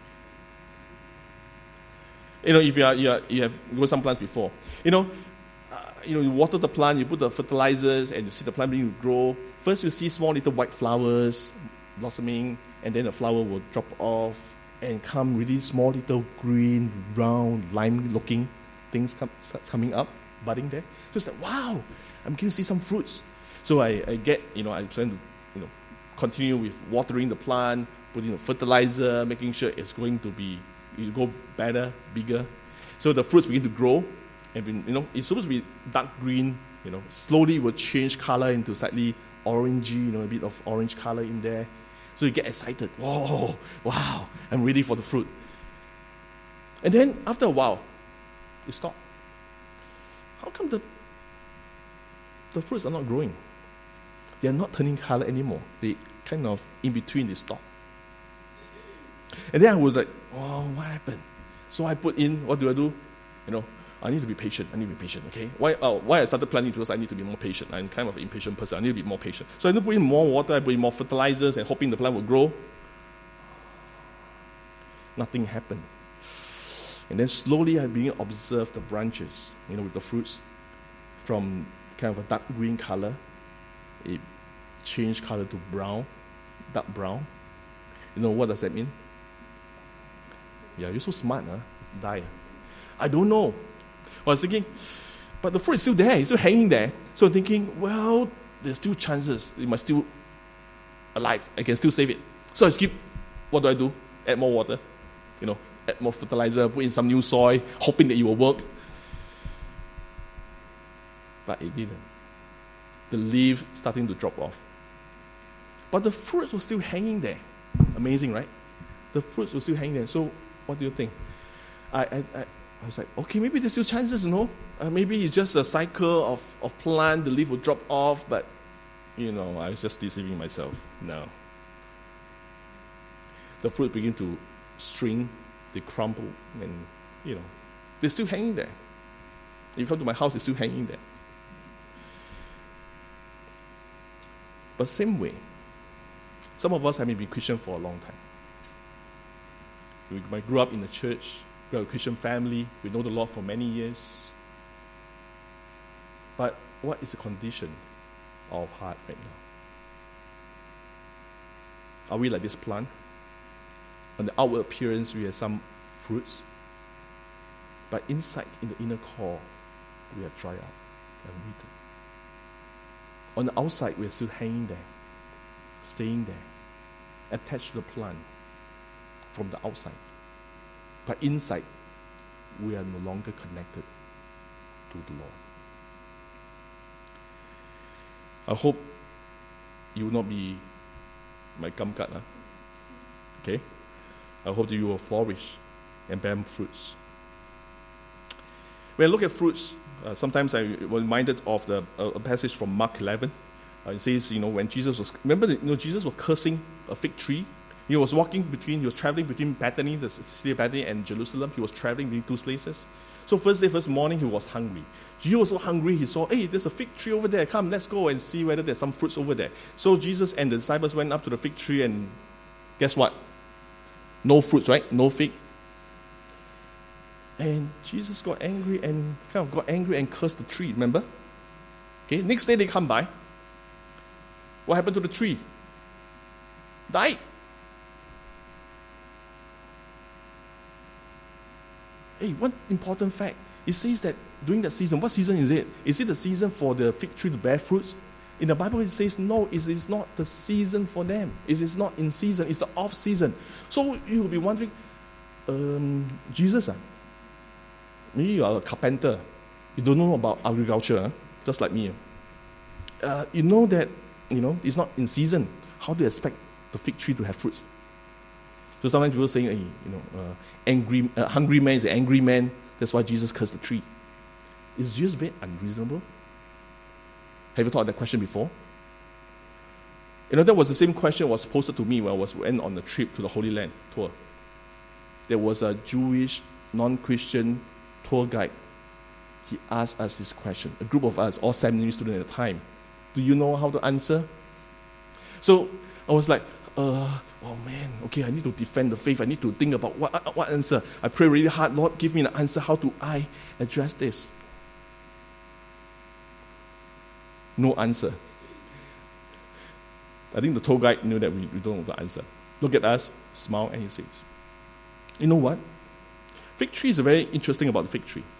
You know, if you are, you, are, you have grown some plants before, you know, uh, you know, you water the plant, you put the fertilizers, and you see the plant beginning to grow. First, you see small little white flowers blossoming, and then the flower will drop off and come really small little green, round, lime-looking things come, coming up, budding there. So it's like, wow, I'm going to see some fruits. So I, I get, you know, I'm trying to, you know, continue with watering the plant, putting the fertilizer, making sure it's going to be, it go better, bigger. So the fruits begin to grow, and you know, it's supposed to be dark green. You know, slowly it will change color into slightly orangey, you know, a bit of orange color in there. So you get excited. Whoa, wow, I'm ready for the fruit. And then after a while, it stopped. How come the the fruits are not growing? They are not turning color anymore. They kind of in between, they stop. And then I was like, oh, what happened? So I put in, what do I do? You know, I need to be patient. I need to be patient, okay? Why oh, why I started planting? Because I need to be more patient. I'm kind of an impatient person. I need to be more patient. So I need to put in more water, I put in more fertilizers and hoping the plant will grow. Nothing happened. And then slowly I began to observe the branches, you know, with the fruits. From kind of a dark green color, it changed color to brown, dark brown. You know, what does that mean? Yeah, you're so smart, huh? Die. I don't know. I was thinking, but the fruit is still there, it's still hanging there. So I'm thinking, well, there's still chances. It must still alive. I can still save it. So I keep, what do I do? Add more water, you know, add more fertilizer, put in some new soil, hoping that it will work. But it didn't. The leaf starting to drop off. But the fruits were still hanging there. Amazing, right? The fruits were still hanging there. So what do you think? I I, I I was like, okay, maybe there's still chances, you know. Uh, maybe it's just a cycle of, of plant, the leaf will drop off, but, you know, I was just deceiving myself. No. The fruit begin to string, they crumble, and, you know, they're still hanging there. You come to my house, it's still hanging there. But same way, some of us have been Christian for a long time. We might grow up in the church, we have a Christian family, we know the Lord for many years. But what is the condition of our heart right now? Are we like this plant? On the outward appearance, we have some fruits, but inside, in the inner core, we have dried up and withered. On the outside, we are still hanging there, staying there, attached to the plant from the outside. But inside, we are no longer connected to the Lord. I hope you will not be my gumgut. Huh? Okay? I hope that you will flourish and bear fruits. When I look at fruits, uh, sometimes I was reminded of the uh, a passage from Mark eleven. Uh, it says, you know, when Jesus was, remember, that, you know, Jesus was cursing a fig tree. He was walking between, he was traveling between Bethany, the city of Bethany, and Jerusalem. He was traveling between two places. So first day, first morning, he was hungry. Jesus was so hungry, he saw, hey, there's a fig tree over there. Come, let's go and see whether there's some fruits over there. So Jesus and the disciples went up to the fig tree, and guess what? No fruits, right? No fig. And Jesus got angry and kind of got angry and cursed the tree, remember? Okay, next day they come by. What happened to the tree? Died. Hey, one important fact. It says that during that season, what season is it? Is it the season for the fig tree to bear fruits? In the Bible, it says, no, it is not the season for them. It is not in season. It's the off season. So you will be wondering, um, Jesus, uh, maybe you are a carpenter. You don't know about agriculture, huh? Just like me. Uh, you know that, you know, it's not in season. How do you expect the fig tree to have fruits? So sometimes people saying, hey, you know, uh, angry, uh, hungry man is an angry man. That's why Jesus cursed the tree. Is Jesus very unreasonable? Have you thought of that question before? You know, that was the same question that was posed to me when I was went on a trip to the Holy Land tour. There was a Jewish, non-Christian tour guide. He asked us this question. A group of us, all seminary students at the time. Do you know how to answer? So I was like, uh, oh man, okay, I need to defend the faith. I need to think about what, what answer. I pray really hard, Lord, give me an answer. How do I address this? No answer. I think the tour guide knew that we, we don't know the answer. Look at us, smile, and he says, you know what? Fig tree is very interesting about the fig tree.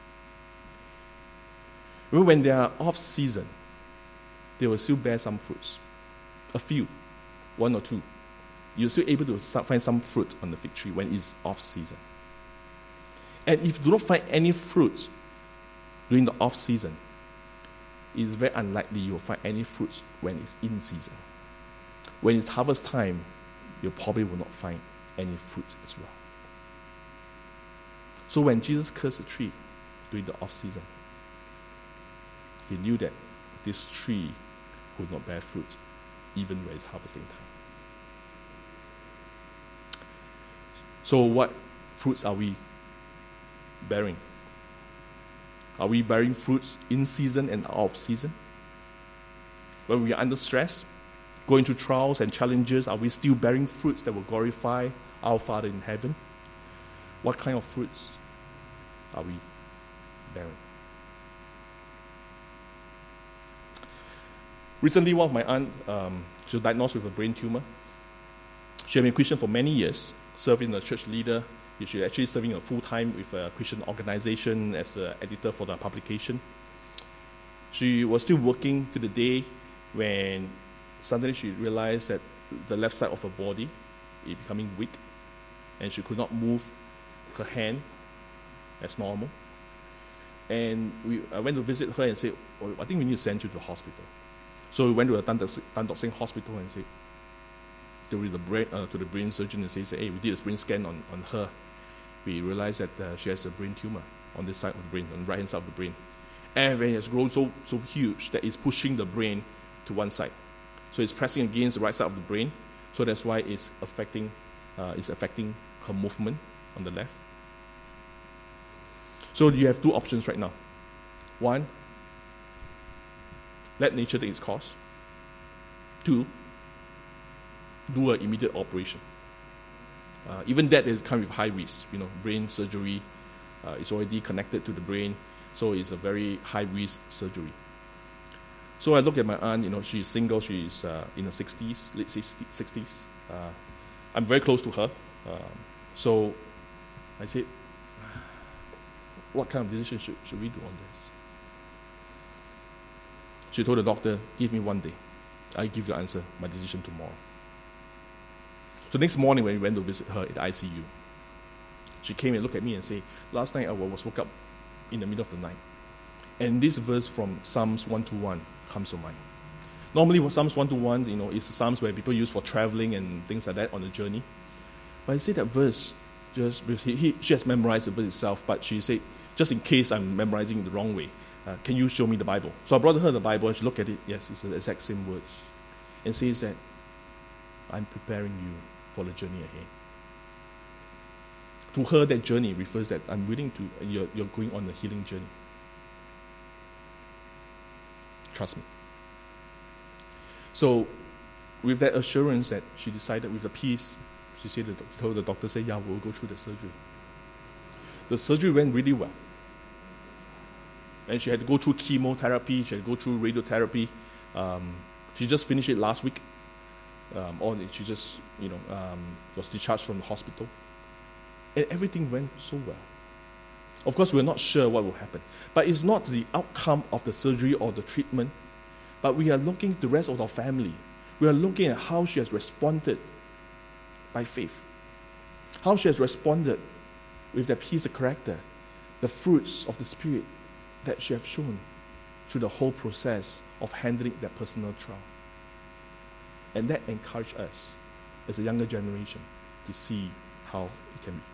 When they are off season, they will still bear some fruits. A few, one or two. You're still able to find some fruit on the fig tree when it's off season. And if you do not find any fruits during the off season, it's very unlikely you'll find any fruits when it's in season. When it's harvest time, you probably will not find any fruit as well. So when Jesus cursed the tree during the off season, he knew that this tree would not bear fruit even when it's harvesting time. So what fruits are we bearing? Are we bearing fruits in season and out of season? When we are under stress, going through trials and challenges, are we still bearing fruits that will glorify our Father in heaven? What kind of fruits are we bearing? Recently, one of my aunt, um, she was diagnosed with a brain tumor. She had been a Christian for many years, serving as a church leader. She was actually serving a full-time with a Christian organization as an editor for the publication. She was still working to the day when suddenly she realized that the left side of her body is becoming weak, and she could not move her hand as normal. And we, I went to visit her and said, oh, I think we need to send you to the hospital. So we went to the Tan Tock Seng Hospital and said, to the brain, uh, to the brain surgeon and said, hey, we did a brain scan on, on her. We realized that uh, she has a brain tumor on this side of the brain, on the right hand side of the brain. And it has grown so, so huge that it's pushing the brain to one side. So it's pressing against the right side of the brain. So that's why it's affecting, uh, it's affecting her movement on the left. So you have two options right now. One, let nature take its course. Two, do an immediate operation. Uh, even that is kind of high risk. You know, brain surgery uh, is already connected to the brain, so it's a very high risk surgery. So I look at my aunt. You know, she's single. She's uh, in her sixties, late sixties. Uh, I'm very close to her. Um, so I said, what kind of decision should, should we do on this? She told the doctor, give me one day. I'll give you the answer, my decision tomorrow. So next morning when we went to visit her at the I C U, she came and looked at me and said, last night I was woke up in the middle of the night. And this verse from Psalms one to one comes to mind. Normally Psalms one to one, you know, is Psalms where people use for traveling and things like that on the journey. But I said that verse, just because he, he, she has memorized the verse itself, but she said, just in case I'm memorizing it the wrong way, uh, can you show me the Bible? So I brought her the Bible and she looked at it. Yes, it's the exact same words. And says that, I'm preparing you for the journey ahead. To her, that journey refers that I'm willing to, and you're, you're going on a healing journey. Trust me. So, with that assurance that she decided, with the peace, she said, the, told the doctor, say, yeah, we'll go through the surgery. The surgery went really well. And she had to go through chemotherapy, she had to go through radiotherapy. Um, she just finished it last week. Um, or she just, you know, um, was discharged from the hospital. And everything went so well. Of course, we're not sure what will happen. But it's not the outcome of the surgery or the treatment. But we are looking at the rest of our family. We are looking at how she has responded by faith. How she has responded with that peace of character, the fruits of the Spirit that she has shown through the whole process of handling that personal trial. And that encouraged us as a younger generation to see how it can be.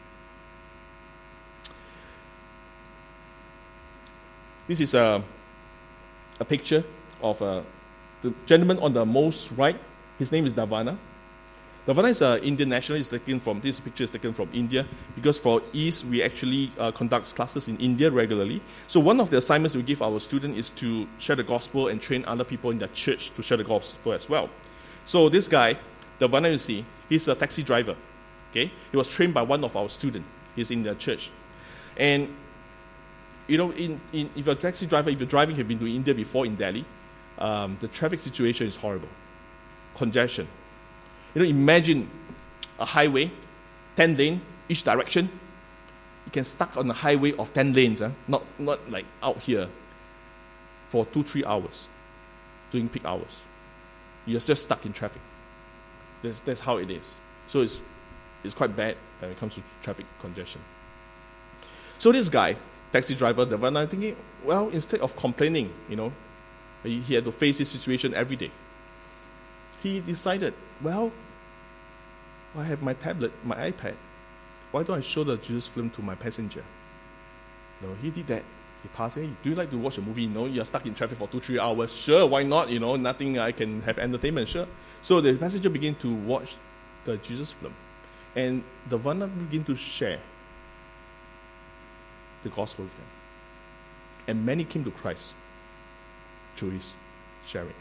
This is a, a picture of uh, the gentleman on the most right. His name is Davana. Davana is an Indian national. He's taken from, this picture is taken from India because for East, we actually uh, conduct classes in India regularly. So one of the assignments we give our students is to share the gospel and train other people in their church to share the gospel as well. So this guy, Davana, you see, he's a taxi driver. Okay, he was trained by one of our students. He's in the church. And, you know, in, in, if you're a taxi driver, if you're driving, you've been to India before in Delhi, um, the traffic situation is horrible. Congestion. You know, imagine a highway, ten lane, each direction. You can stuck on a highway of ten lanes, huh? not, not like out here, for two, three hours, during peak hours. You're just stuck in traffic. That's, that's how it is. So it's, it's quite bad when it comes to traffic congestion. So this guy, taxi driver, the one, I'm thinking, well, instead of complaining, you know, he, he had to face this situation every day. He decided, well, I have my tablet, my iPad. Why don't I show the Jesus film to my passenger? You know, he did that. He passed, hey, do you like to watch a movie? You know, you're stuck in traffic for two, three hours. Sure, why not? You know, nothing, I can have entertainment, sure. So the passenger began to watch the Jesus film. And the Davana began to share the gospel with them. And many came to Christ through his sharing.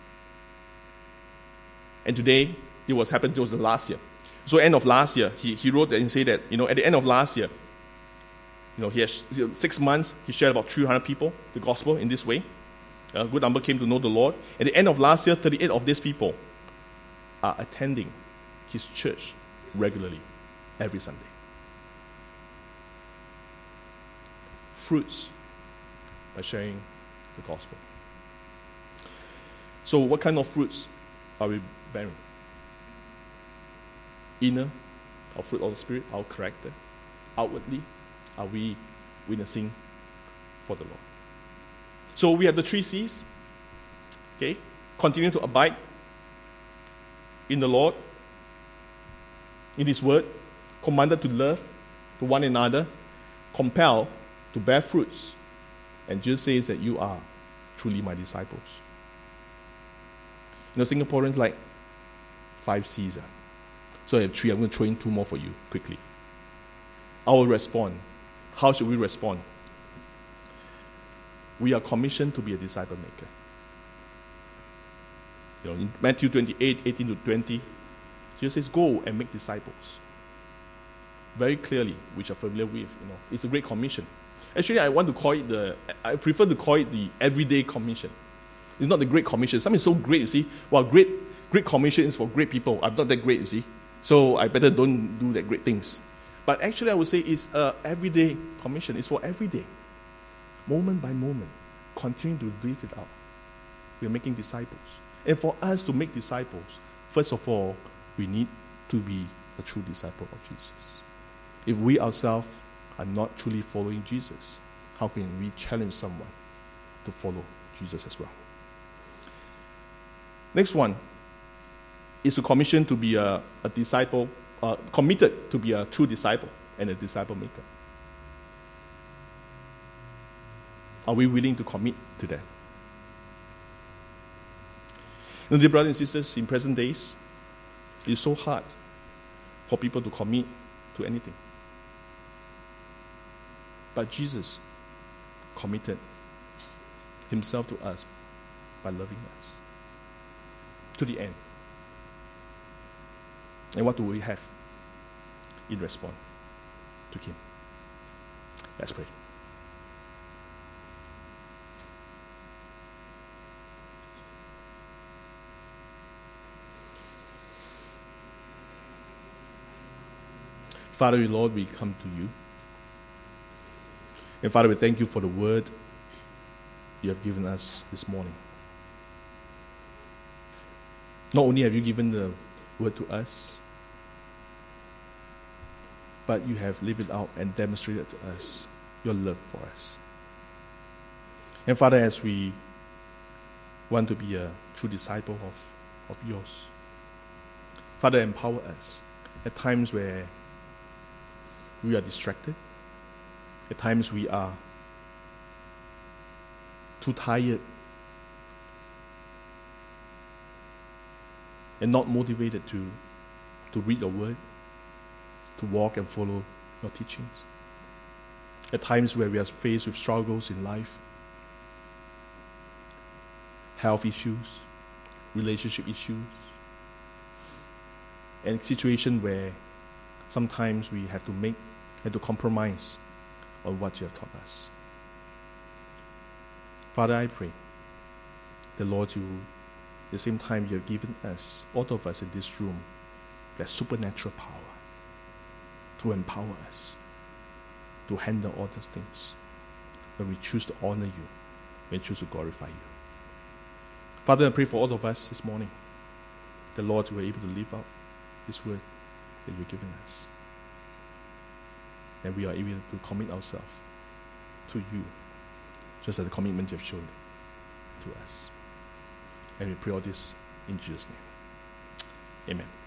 And today, it was happened, it was the last year. So end of last year, he, he wrote and said that, you know, at the end of last year, you know, he has six months, he shared about three hundred people the gospel in this way. A good number came to know the Lord. At the end of last year, thirty-eight of these people are attending his church regularly every Sunday. Fruits by sharing the gospel. So what kind of fruits are we bearing? Inner, our fruit of the Spirit, our character. Outwardly, are we witnessing for the Lord? So we have the three C's. Okay? Continue to abide in the Lord, in His Word, commanded to love to one another, compelled to bear fruits. And Jesus says that you are truly my disciples. You know, Singaporeans like five C's. So I have three. I'm going to throw in two more for you quickly. I will respond. How should we respond? We are commissioned to be a disciple maker. You know, in Matthew twenty-eight, eighteen to twenty, Jesus says, go and make disciples. Very clearly, which are familiar with. You know, it's a great commission. Actually, I want to call it the, I prefer to call it the everyday commission. It's not the great commission. Something so great, you see. Well, great, great commission is for great people. I'm not that great, you see. So I better don't do that great things. But actually, I would say it's an everyday commission. It's for every day. Moment by moment. Continue to live it out. We are making disciples. And for us to make disciples, first of all, we need to be a true disciple of Jesus. If we ourselves are not truly following Jesus, how can we challenge someone to follow Jesus as well? Next one is to commission to be a, a disciple, uh, committed to be a true disciple and a disciple maker. Are we willing to commit to that? You know, dear brothers and sisters, in present days, it's so hard for people to commit to anything. But Jesus committed himself to us by loving us to the end. And what do we have in response to him? Let's pray. Father, Lord, we come to you. And Father, we thank you for the word you have given us this morning. Not only have you given the word to us, but you have lived it out and demonstrated to us your love for us. And Father, as we want to be a true disciple of, of yours, Father, empower us at times where we are distracted, at times we are too tired and not motivated to, to read your word, to walk and follow your teachings. At times where we are faced with struggles in life, health issues, relationship issues, and a situation where sometimes we have to make and to compromise on what you have taught us. Father, I pray the Lord, you, at the same time you have given us, all of us in this room, that supernatural power to empower us to handle all those things when we choose to honor you, when we choose to glorify you. Father, I pray for all of us this morning, the Lord, we are able to live out this word that you've given us. And we are able to commit ourselves to you, just as the commitment you have shown to us. And we pray all this in Jesus' name. Amen.